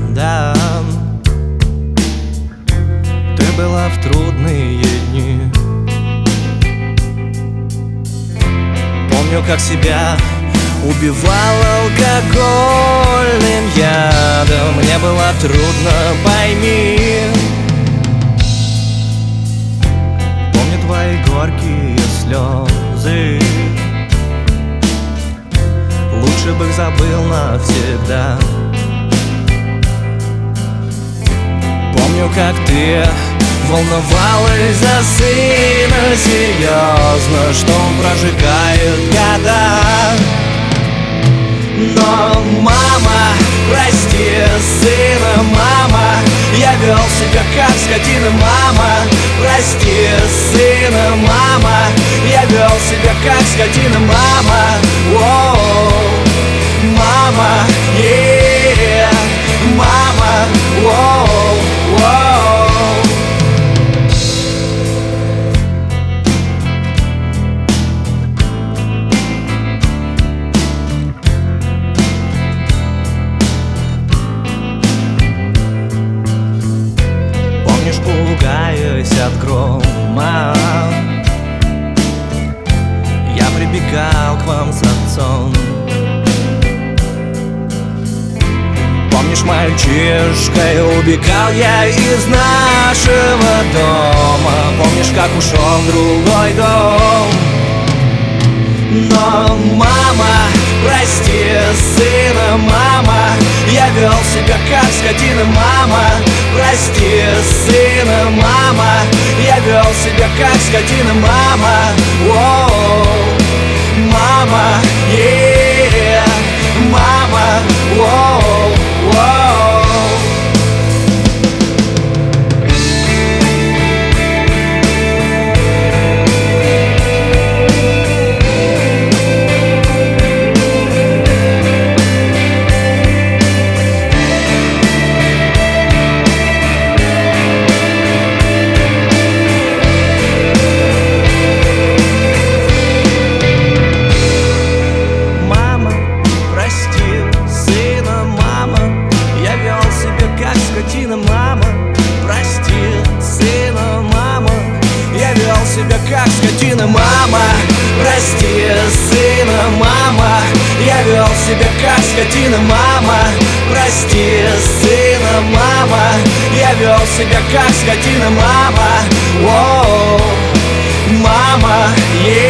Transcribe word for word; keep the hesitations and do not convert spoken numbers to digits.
да. Ты была в трудные дни. Помню, как себя убивал алкогольным ядом. Мне было трудно, пойми. Помню твои горькие слезы. Лучше бы их забыл навсегда. Помню, как ты волновалась за сына серьезно, что он прожигает года. Но, мама, прости сына, мама, я вел себя как скотина, мама. Прости сына, мама, я вел себя как скотина, мама. Воу, мама, е, мама, воу, воу. Пугаясь от грома, я прибегал к вам с отцом. Помнишь, мальчишкой убегал я из нашего дома. Помнишь, как ушел в другой дом. Но, мама, прости сына, мама, я вел себя как скотина, мама. Прости сына, мама, я вел себя как скотина, мама. Воу, мама, е, мама, воу, воу. Мама, прости сына, мама, я вел себя как скотина, мама. Прости сына, мама, я вел себя как скотина, мама. Прости сына, мама, я вел себя как скотина, мама. Воу, мама, е.